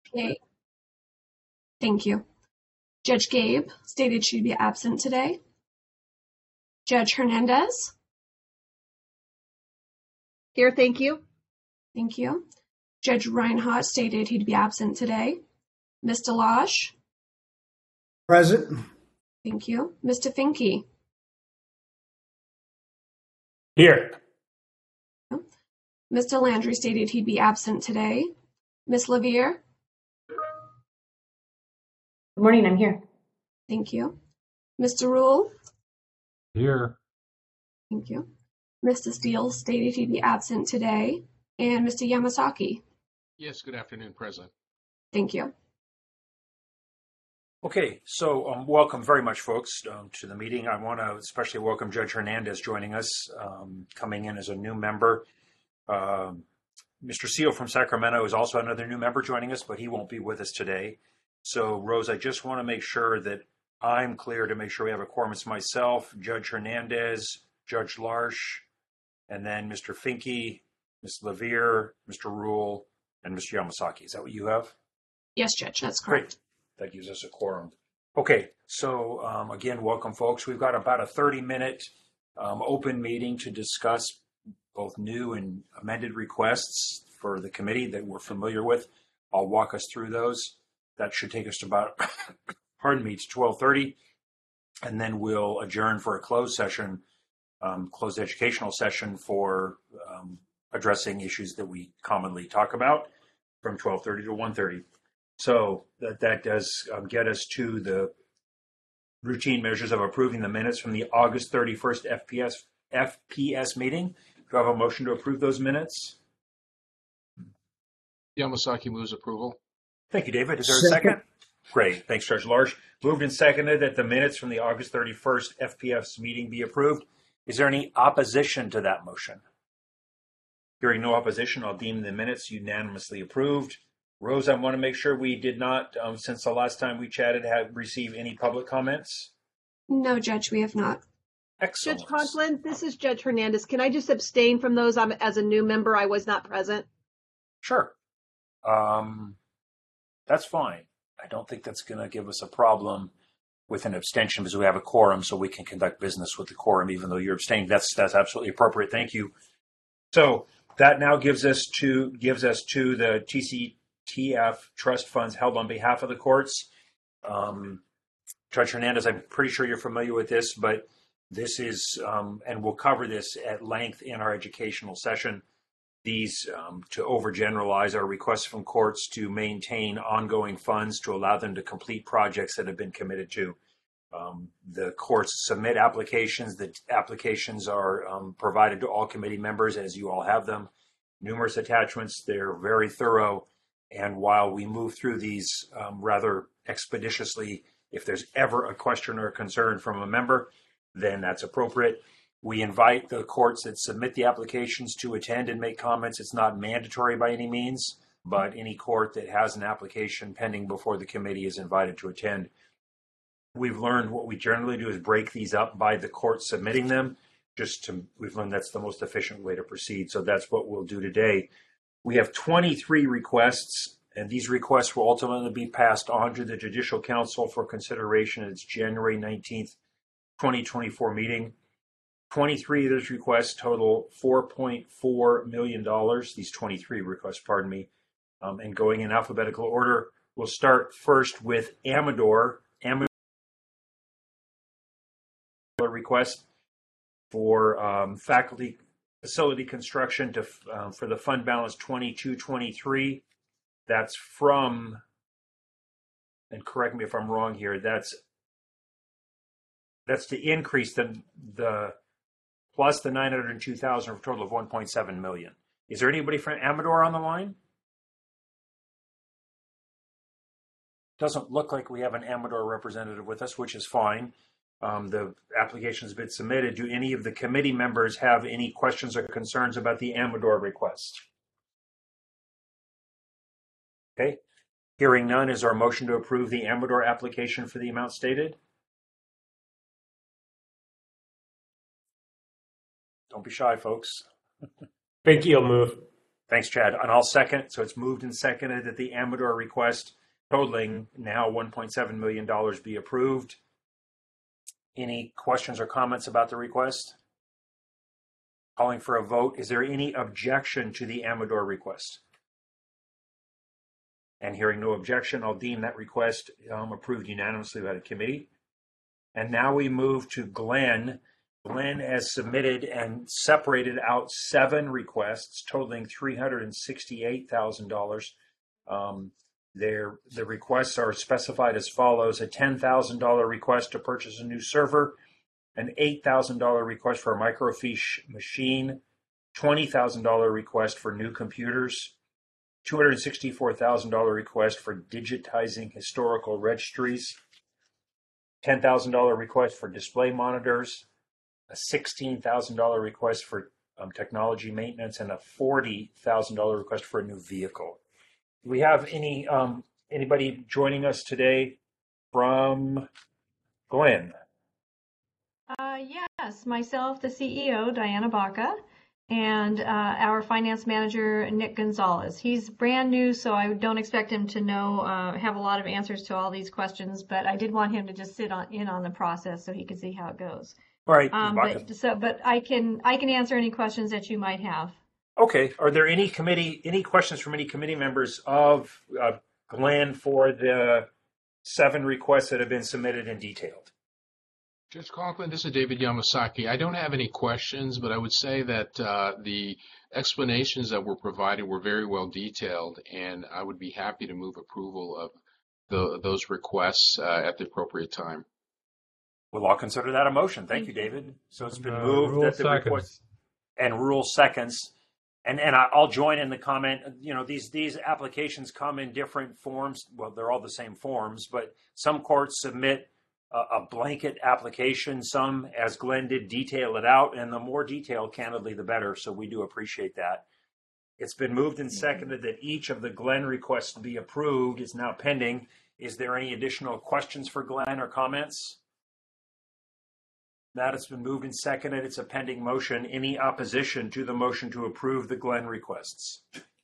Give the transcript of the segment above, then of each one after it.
Gabe. Thank you. Judge Gabe stated she'd be absent today. Judge Hernandez. Here, thank you. Thank you. Judge Reinhardt stated he'd be absent today. Ms. Delage. Present. Thank you. Mr. Finke. Here. Mr. Landry stated he'd be absent today. Ms. Levere. Good morning, I'm here. Thank you. Mr. Rule. Here. Thank you. Mr. Steele stated he'd be absent today. And Mr. Yamasaki. Yes, good afternoon, President. Thank you. Okay, so welcome very much, folks, to the meeting. I want to especially welcome Judge Hernandez joining us, coming in as a new member. Mr. Seal from Sacramento is also another new member joining us, but he won't be with us today. So, Rose, I just want to make sure that I'm clear to make sure we have a quorum. It's myself, Judge Hernandez, Judge Larsch, and then Mr. Finke, Ms. Levere, Mr. Rule, and Mr. Yamasaki. Is that what you have? Yes, Judge, that's correct. Great. That gives us a quorum. Okay, so again, welcome, folks. We've got about a 30-minute open meeting to discuss both new and amended requests for the committee that we're familiar with. I'll walk us through those. That should take us to about, pardon me, to 12:30, and then we'll adjourn for a closed session, closed educational session for addressing issues that we commonly talk about from 12:30 to 1:30. So that does get us to the routine measures of approving the minutes from the August 31st FPS meeting. Do I have a motion to approve those minutes? Yamasaki moves approval. Thank you, David. Is there a second? Great. Thanks, Judge Larsch. Moved and seconded that the minutes from the August 31st FPS meeting be approved. Is there any opposition to that motion? Hearing no opposition, I'll deem the minutes unanimously approved. Rose, I want to make sure we did not, since the last time we chatted, have received any public comments? No, Judge, we have not. Excellent. Judge Conklin, this is Judge Hernandez. Can I just abstain from those? As a new member, I was not present. Sure. That's fine. I don't think that's going to give us a problem with an abstention because we have a quorum, so we can conduct business with the quorum, even though you're abstaining. That's absolutely appropriate. Thank you. So that now gives us to the TCTF trust funds held on behalf of the courts. Judge Hernandez, I'm pretty sure you're familiar with this, but this is, and we'll cover this at length in our educational session. These, to overgeneralize, are requests from courts to maintain ongoing funds to allow them to complete projects that have been committed to. The courts submit applications. The applications are provided to all committee members as you all have them. Numerous attachments. They're very thorough. And while we move through these rather expeditiously, if there's ever a question or a concern from a member, then that's appropriate. We invite the courts that submit the applications to attend and make comments. It's not mandatory by any means, but any court that has an application pending before the committee is invited to attend. We've learned what we generally do is break these up by the court submitting them. We've learned that's the most efficient way to proceed. So that's what we'll do today. We have 23 requests, and these requests will ultimately be passed on to the Judicial Council for consideration at its January 19th, 2024 meeting. 23 of those requests total $4.4 million, these 23 requests, pardon me, and going in alphabetical order. We'll start first with Amador. Amador request for faculty facility construction for the fund balance 2223. That's from, and correct me if I'm wrong here, that's to increase the plus the 902,000 for a total of 1.7 million. Is there anybody from Amador on the line? Doesn't look like we have an Amador representative with us, which is fine. The application has been submitted. Do any of the committee members have any questions or concerns about the Amador request? Okay. Hearing none, is our motion to approve the Amador application for the amount stated? Don't be shy, folks. Finke will move. Thanks, Chad. And I'll second. So it's moved and seconded that the Amador request totaling now $1.7 million be approved. Any questions or comments about the request? Calling for a vote. Is there any objection to the Amador request? And hearing no objection, I'll deem that request approved unanimously by the committee. And now we move to Glenn. Glenn has submitted and separated out 7 requests totaling $368,000. The requests are specified as follows: a $10,000 request to purchase a new server, an $8,000 request for a microfiche machine, $20,000 request for new computers, $264,000 request for digitizing historical registries, $10,000 request for display monitors, a $16,000 request for technology maintenance, and a $40,000 request for a new vehicle. Do we have anybody joining us today from Glenn? Yes, myself, the CEO, Diana Baca, and our finance manager, Nick Gonzalez. He's brand new, so I don't expect him to have a lot of answers to all these questions, but I did want him to just sit in on the process so he could see how it goes. All right. But I can answer any questions that you might have. Okay. Are there any questions from any committee members of Glenn for the 7 requests that have been submitted and detailed? Judge Conklin, this is David Yamasaki. I don't have any questions, but I would say that the explanations that were provided were very well detailed, and I would be happy to move approval of those requests at the appropriate time. Well, I'll consider that a motion. Thank you, David. So it's been moved that the request and rule seconds. And I'll join in the comment. You know, these applications come in different forms. Well, they're all the same forms, but some courts submit a blanket application. Some, as Glenn did, detail it out, and the more detailed, candidly, the better. So we do appreciate that. It's been moved and seconded that each of the Glenn requests be approved. Is now pending. Is there any additional questions for Glenn or comments? That it's been moved and seconded. It's a pending motion. Any opposition to the motion to approve the Glenn requests?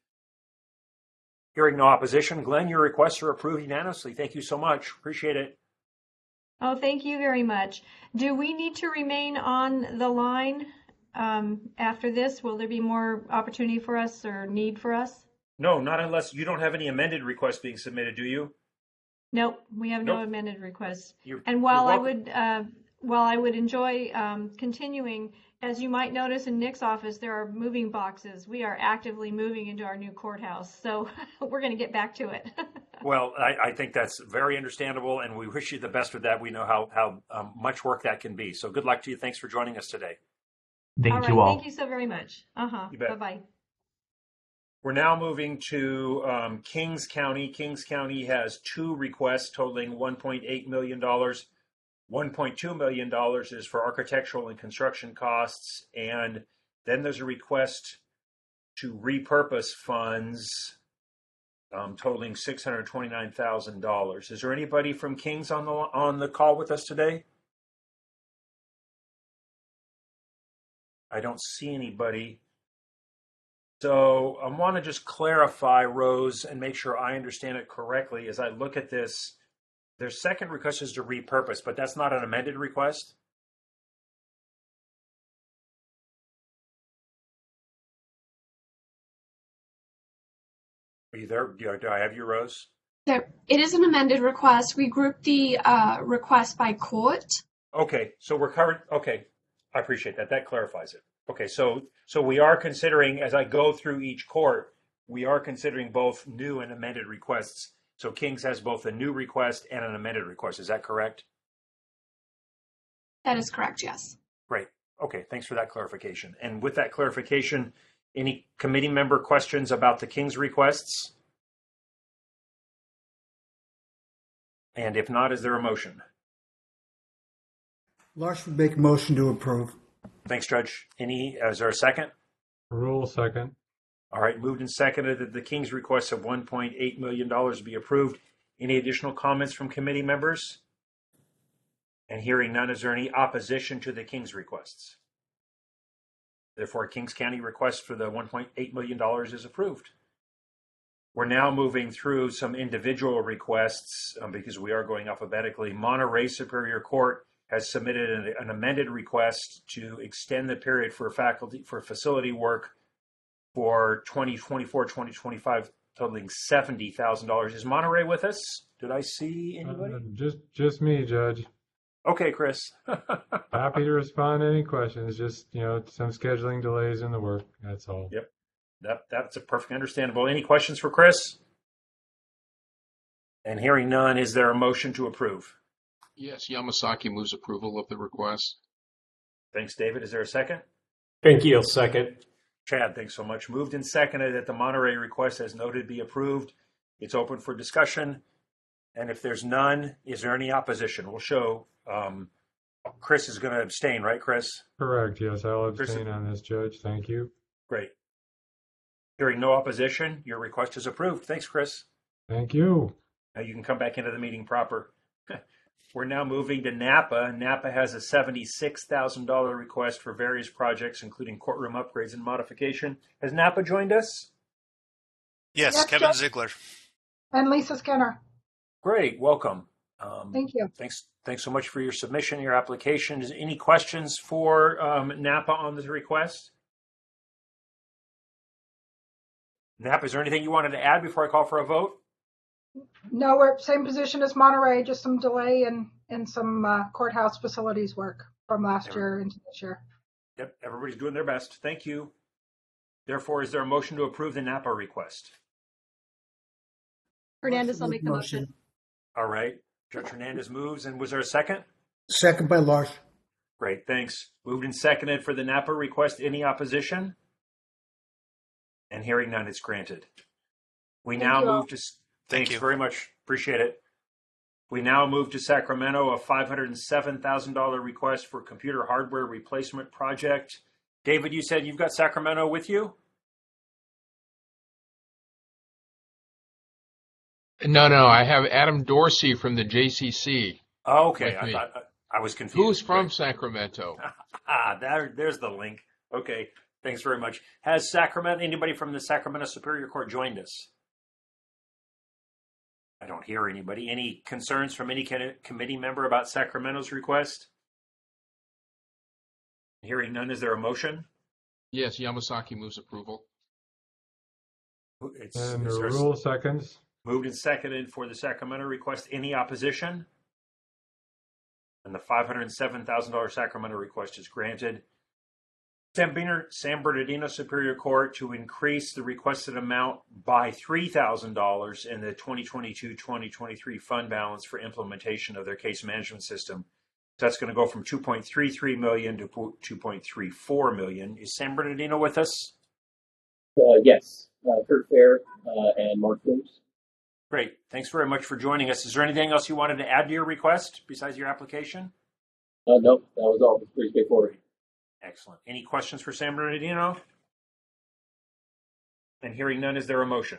Hearing no opposition, Glenn, your requests are approved unanimously. Thank you so much. Appreciate it. Oh, thank you very much. Do we need to remain on the line after this? Will there be more opportunity for us or need for us? No, not unless you don't have any amended requests being submitted, do you? Nope, we have no Nope. amended requests. You're welcome. While I would enjoy continuing, as you might notice in Nick's office, there are moving boxes. We are actively moving into our new courthouse, so we're going to get back to it. Well, I think that's very understandable, and we wish you the best with that. We know how much work that can be. So good luck to you. Thanks for joining us today. Thank you all. Thank you so very much. You bet. Bye-bye. We're now moving to Kings County. Kings County has 2 requests totaling $1.8 million. $1.2 million is for architectural and construction costs. And then there's a request to repurpose funds totaling $629,000. Is there anybody from Kings on the call with us today? I don't see anybody. So I want to just clarify, Rose, and make sure I understand it correctly as I look at this. Their second request is to repurpose, but that's not an amended request? Are you there? Do I have you, Rose? There, it is an amended request. We grouped the request by court. Okay, so we're covered. Okay, I appreciate that. That clarifies it. Okay, so we are considering, as I go through each court, we are considering both new and amended requests. So Kings has both a new request and an amended request. Is that correct? That is correct, yes. Great. Okay, thanks for that clarification. And with that clarification, any committee member questions about the Kings requests? And if not, is there a motion? Larson would make a motion to approve. Thanks, Judge. Is there a second? Rule second. All right, moved and seconded that the King's request of $1.8 million be approved. Any additional comments from committee members? And hearing none, is there any opposition to the King's requests? Therefore, Kings County request for the $1.8 million is approved. We're now moving through some individual requests because we are going alphabetically. Monterey Superior Court has submitted an amended request to extend the period for facility work for 2024-2025, totaling $70,000. Is Monterey with us? Did I see anybody? Just me, Judge. Okay, Chris. Happy to respond to any questions. Just, some scheduling delays in the work. That's all. Yep. That's a perfectly understandable. Any questions for Chris? And hearing none, is there a motion to approve? Yes, Yamasaki moves approval of the request. Thanks, David. Is there a second? Pinky will second. Chad, thanks so much. Moved and seconded that the Monterey request as noted be approved. It's open for discussion. And if there's none, is there any opposition? We'll show Chris is going to abstain, right, Chris? Correct. Yes, I'll abstain on this, Judge. Thank you. Great. Hearing no opposition, your request is approved. Thanks, Chris. Thank you. Now you can come back into the meeting proper. We're now moving to Napa. Napa has a $76,000 request for various projects, including courtroom upgrades and modification. Has Napa joined us? Yes, Kevin Ziegler. And Lisa Skinner. Great, welcome. Thank you. Thanks so much for your submission, your application. Is any questions for Napa on this request? Napa, is there anything you wanted to add before I call for a vote? No, we're same position as Monterey, just some delay in some courthouse facilities work from last year into this year. Yep, everybody's doing their best. Thank you. Therefore, is there a motion to approve the Napa request? Hernandez will make the motion. All right. Judge Hernandez moves. And was there a second? Second by Large. Great, thanks. Moved and seconded for the Napa request. Any opposition? And hearing none, it's granted. We now move to... Thanks very much. Appreciate it. We now move to Sacramento, a $507,000 request for computer hardware replacement project. David, you said you've got Sacramento with you? No, I have Adam Dorsey from the JCC. Oh, okay, I was confused. Who's from Sacramento? There's the link. Okay, thanks very much. Has anybody from the Sacramento Superior Court joined us? I don't hear anybody. Any concerns from any committee member about Sacramento's request? Hearing none, is there a motion? Yes, Yamasaki moves approval. And the rule seconds. Moved and seconded for the Sacramento request. Any opposition? And the $507,000 Sacramento request is granted. San Bernardino Superior Court to increase the requested amount by $3,000 in the 2022-2023 fund balance for implementation of their case management system. So that's going to go from $2.33 million to $2.34 million. Is San Bernardino with us? Yes, Kurt Fair and Mark Coombs. Great. Thanks very much for joining us. Is there anything else you wanted to add to your request besides your application? No, that was all. It's pretty straightforward. Excellent. Any questions for San Bernardino? And hearing none, is there a motion?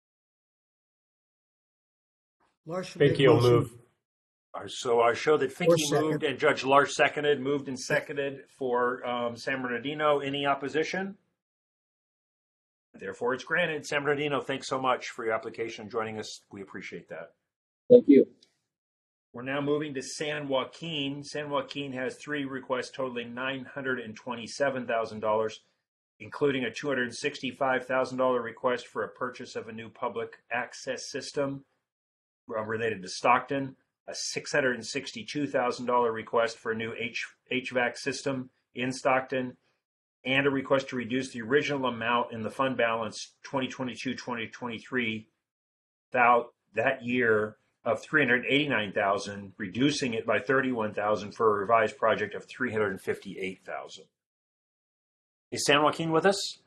Finke will move. So I show that Finke moved and Judge Larch seconded, moved and seconded for San Bernardino. Any opposition? Therefore, it's granted. San Bernardino, thanks so much for your application and joining us. We appreciate that. Thank you. We're now moving to San Joaquin. San Joaquin has 3 requests totaling $927,000, including a $265,000 request for a purchase of a new public access system related to Stockton, a $662,000 request for a new HVAC system in Stockton, and a request to reduce the original amount in the fund balance 2022-2023 that year of $389,000, reducing it by $31,000 for a revised project of $358,000. Is San Joaquin with us?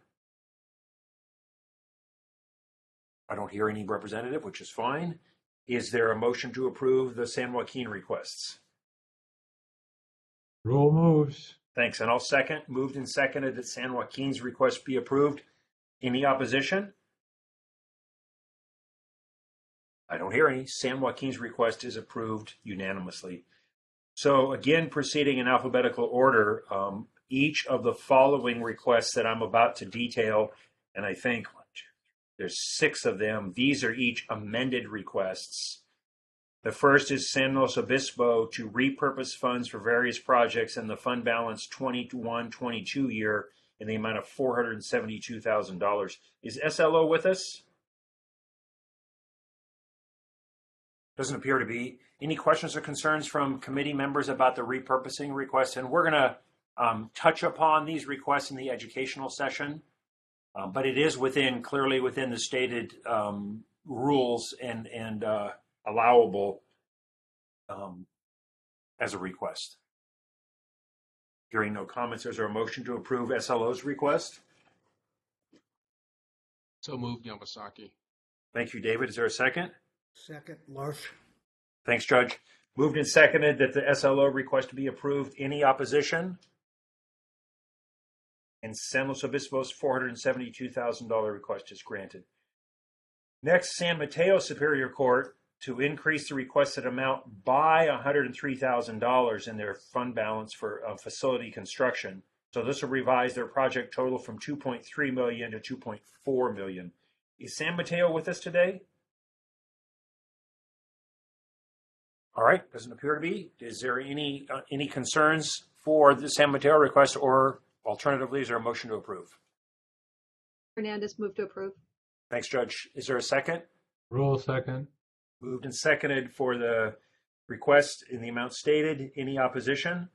I don't hear any representative, which is fine. Is there a motion to approve the San Joaquin requests? Rule moves. Thanks, and I'll second. Moved and seconded that San Joaquin's request be approved. Any opposition? I don't hear any. San Joaquin's request is approved unanimously. So again, proceeding in alphabetical order, each of the following requests that I'm about to detail, and I think there's 6 of them. These are each amended requests. The first is San Luis Obispo to repurpose funds for various projects in the fund balance 21-22 year in the amount of $472,000. Is SLO with us? Doesn't appear to be. Any questions or concerns from committee members about the repurposing request? And we're going to touch upon these requests in the educational session, but it is clearly within the stated rules and allowable as a request. Hearing no comments, is there a motion to approve SLO's request? So moved, Yamasaki. Thank you, David. Is there a second? Second, Larsh. Thanks, Judge. Moved and seconded that the SLO request be approved. Any opposition? And San Luis Obispo's $472,000 request is granted. Next, San Mateo Superior Court to increase the requested amount by $103,000 in their fund balance for facility construction. So this will revise their project total from $2.3 million to $2.4 million. Is San Mateo with us today? All right, doesn't appear to be. Is there any concerns for the San Mateo request, or alternatively, is there a motion to approve? Hernandez, move to approve. Thanks, Judge. Is there a second? Rule second. Moved and seconded for the request in the amount stated. Any opposition?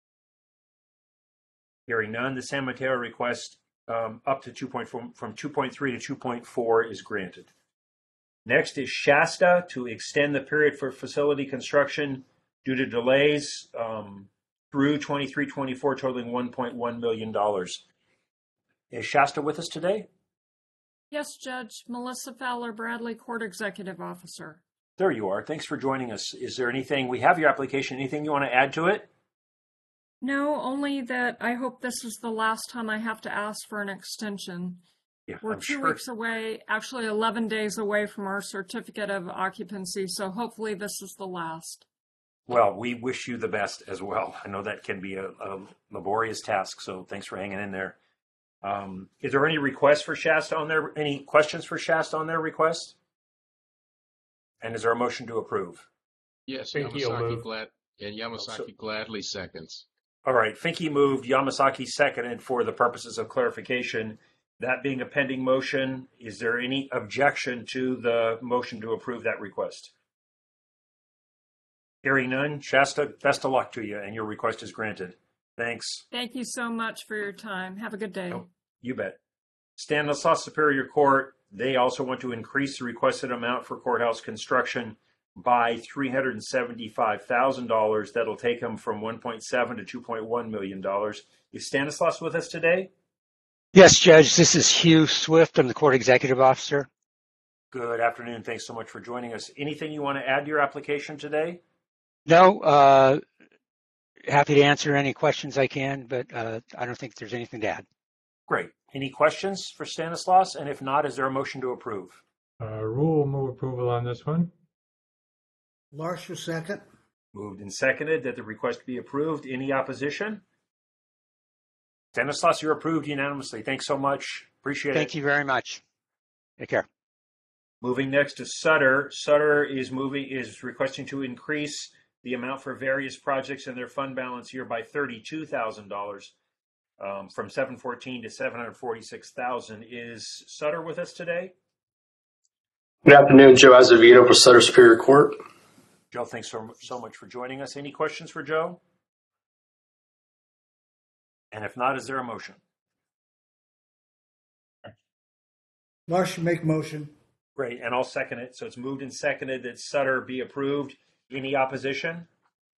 Hearing none, the San Mateo request up to 2.4, from 2.3 to 2.4 is granted. Next is Shasta to extend the period for facility construction due to delays through 23-24, totaling $1.1 million. Is Shasta with us today? Yes, Judge. Melissa Fowler Bradley, Court Executive Officer. There you are. Thanks for joining us. Is there anything, we have your application, anything you want to add to it? No, only that I hope this is the last time I have to ask for an extension. Yeah, We're I'm 2 sure. weeks away, actually 11 days away from our certificate of occupancy, so hopefully this is the last. Well, we wish you the best as well. I know that can be a laborious task, so thanks for hanging in there. Is there any requests for Shasta on there? Any questions for Shasta on their request? And is there a motion to approve? Yes, Finke will move. Yamasaki gladly seconds. All right, Finke moved, Yamasaki seconded for the purposes of clarification. That being a pending motion, is there any objection to the motion to approve that request? Hearing none, Shasta, best of luck to you, and your request is granted. Thanks. Thank you so much for your time. Have a good day. Oh, you bet. Stanislaus Superior Court, they also want to increase the requested amount for courthouse construction by $375,000. That'll take them from 1.7 to $2.1 million. Is Stanislaus with us today? Yes, Judge. This is Hugh Swift. I'm the Court Executive Officer. Good afternoon. Thanks so much for joining us. Anything you want to add to your application today? No, happy to answer any questions I can, but I don't think there's anything to add. Great. Any questions for Stanislaus? And if not, is there a motion to approve? Rule will move approval on this one. Larsh will second. Moved and seconded that the request be approved. Any opposition? Stanislaus, you're approved unanimously. Thanks so much. Appreciate it. Thank you very much. Take care. Moving next to Sutter. Sutter is requesting to increase the amount for various projects in their fund balance here by $32,000 from $714,000 to $746,000. Is Sutter with us today? Good afternoon, Joe Azevedo for Sutter Superior Court. Joe, thanks so much for joining us. Any questions for Joe? And if not, is there a motion? Larsh will make motion. Great, and I'll second it. So it's moved and seconded that Sutter be approved. Any opposition?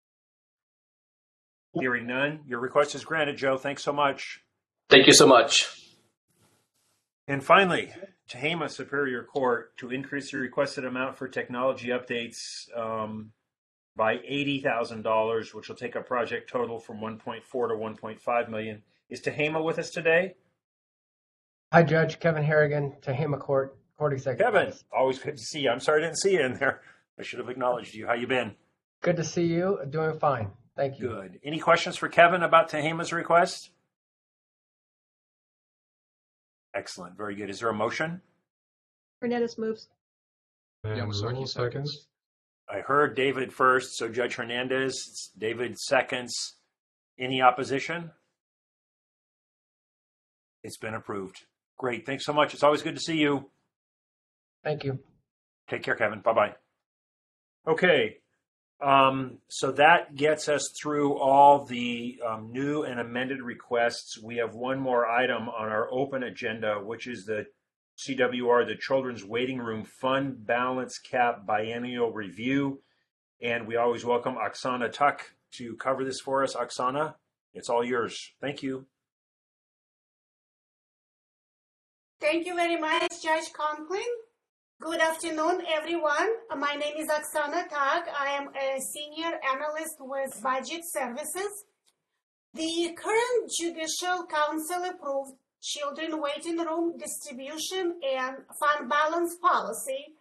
Hearing none. Your request is granted, Joe. Thanks so much. Thank you so much. And finally, Tehama Superior Court to increase the requested amount for technology updates by $80,000, which will take a project total from 1.4 to 1.5 million. Is Tehama with us today? Hi, Judge. Kevin Harrigan, Tehama Court Executive. Kevin, always good to see you. I'm sorry I didn't see you in there. I should have acknowledged you. How you been? Good to see you. Doing fine. Thank you. Good. Any questions for Kevin about Tehama's request? Excellent. Very good. Is there a motion? Hernandez moves. And Yamasaki Rule seconds. I heard David first, so Judge Hernandez, David seconds. Any opposition? It's been approved. Great. Thanks so much. It's always good to see you. Thank you. Take care, Kevin. Bye-bye. Okay. So that gets us through all the new and amended requests. We have one more item on our open agenda, which is the CWR, the Children's Waiting Room Fund Balance Cap Biennial Review. And we always welcome Oksana Tuck to cover this for us. Oksana, it's all yours. Thank you. Thank you very much, Judge Conklin. Good afternoon, everyone. My name is Oksana Tuck. I am a senior analyst with Budget Services. The current Judicial Council approved Children Waiting Room Distribution and Fund Balance Policy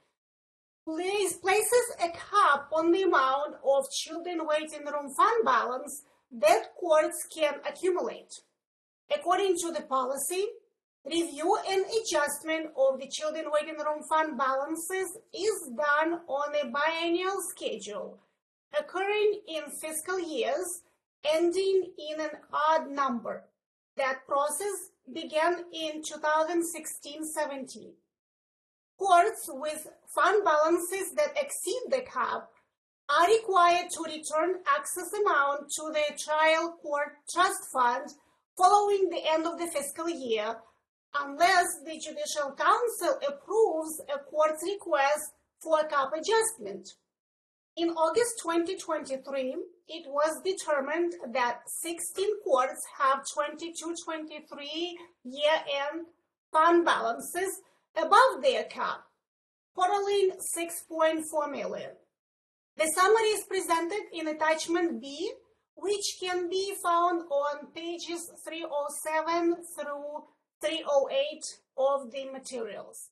places a cap on the amount of Children Waiting Room Fund Balance that courts can accumulate. According to the policy, review and adjustment of the Children Waiting Room Fund balances is done on a biennial schedule, occurring in fiscal years ending in an odd number. That process began in 2016-17. Courts with fund balances that exceed the cap are required to return excess amount to the trial court trust fund following the end of the fiscal year, unless the Judicial Council approves a court's request for a cap adjustment. In August 2023, it was determined that 16 courts have 22-23 year-end fund balances above their cap, totaling $6.4 million. The summary is presented in Attachment B, which can be found on pages 307 through 308 of the materials.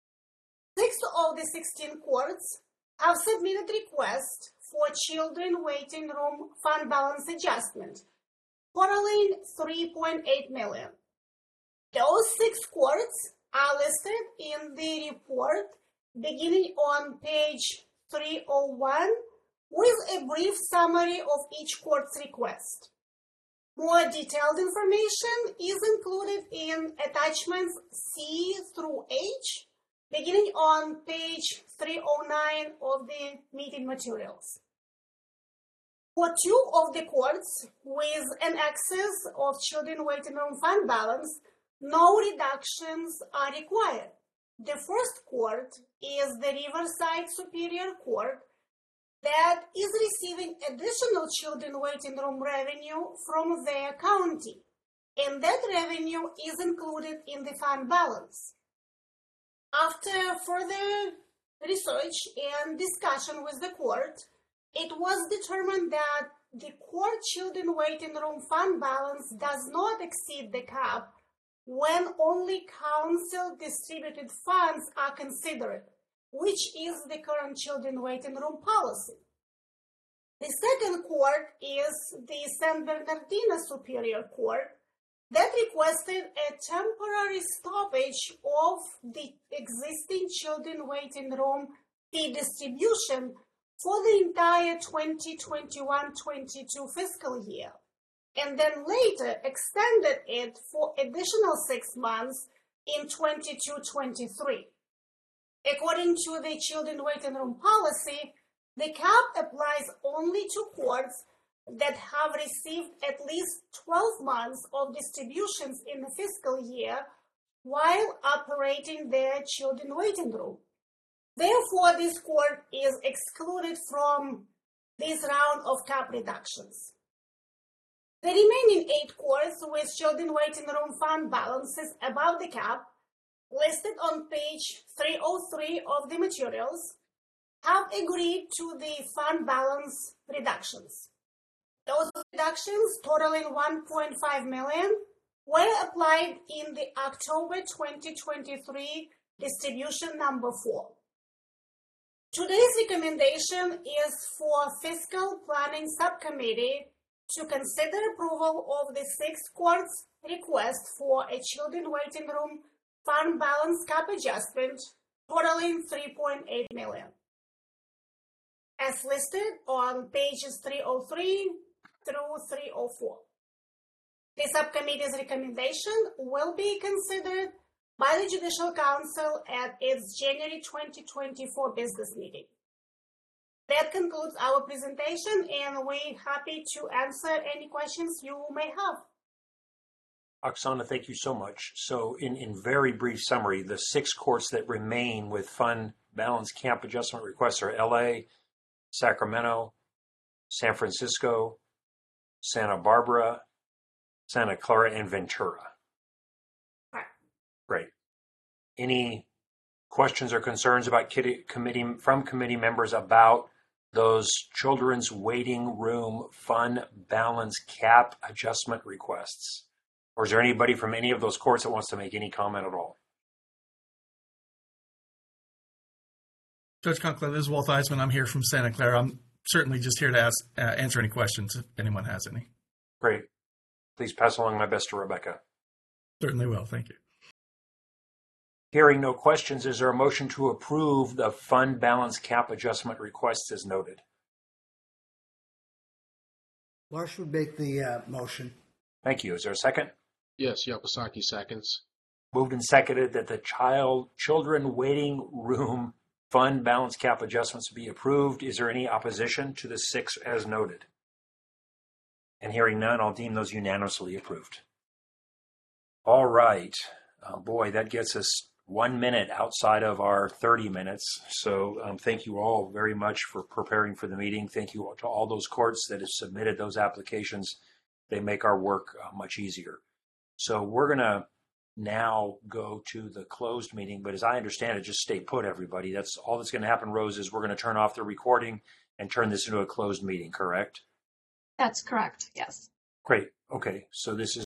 6 of the 16 courts have submitted requests for Children Waiting Room Fund Balance Adjustment, totaling $3.8 million. Those 6 courts are listed in the report beginning on page 301 with a brief summary of each court's request. More detailed information is included in attachments C through H, beginning on page 309 of the meeting materials. For 2 of the courts with an excess of Children Waiting Room Fund balance, no reductions are required. The first court is the Riverside Superior Court that is receiving additional Children Waiting Room revenue from their county, and that revenue is included in the fund balance. After further research and discussion with the court, it was determined that the court Children Waiting Room Fund balance does not exceed the cap when only council distributed funds are considered, which is the current Children Waiting Room policy. The second court is the San Bernardino Superior Court that requested a temporary stoppage of the existing Children Waiting Room fee distribution for the entire 2021-22 fiscal year, and then later extended it for additional 6 months in 22-23. According to the Children Waiting Room policy, the cap applies only to courts that have received at least 12 months of distributions in the fiscal year while operating their Children Waiting Room. Therefore, this court is excluded from this round of cap reductions. The remaining 8 courts with Children Waiting Room Fund balances above the cap, listed on page 303 of the materials, have agreed to the fund balance reductions. Those reductions, totaling $1.5 million, were applied in the October 2023 distribution number 4. Today's recommendation is for Fiscal Planning Subcommittee to consider approval of the 6 courts' request for a Children Waiting Room fund balance cap adjustment totaling $3.8 million, as listed on pages 303 through 304. The subcommittee's recommendation will be considered by the Judicial Council at its January 2024 business meeting. That concludes our presentation, and we're happy to answer any questions you may have. Oksana, thank you so much. So in very brief summary, the 6 courts that remain with fund balance cap adjustment requests are LA, Sacramento, San Francisco, Santa Barbara, Santa Clara, and Ventura. Great. Any questions or concerns about committee members about those children's waiting room fund balance cap adjustment requests? Or is there anybody from any of those courts that wants to make any comment at all? Judge Conklin, this is Walt Eisman. I'm here from Santa Clara. I'm certainly just here to answer any questions if anyone has any. Great. Please pass along my best to Rebecca. Certainly will. Thank you. Hearing no questions, is there a motion to approve the fund balance cap adjustment requests as noted? Larsh would make the motion. Thank you. Is there a second? Yes, Yamasaki seconds. Moved and seconded that the children waiting room fund balance cap adjustments be approved. Is there any opposition to the 6 as noted? And hearing none, I'll deem those unanimously approved. All right. Boy, that gets us 1 minute outside of our 30 minutes. So thank you all very much for preparing for the meeting. Thank you to all those courts that have submitted those applications. They make our work much easier. So we're going to now go to the closed meeting, but as I understand it, just stay put, everybody. That's all that's going to happen, Rose, is we're going to turn off the recording and turn this into a closed meeting, correct? That's correct, yes. Great. Okay. So this is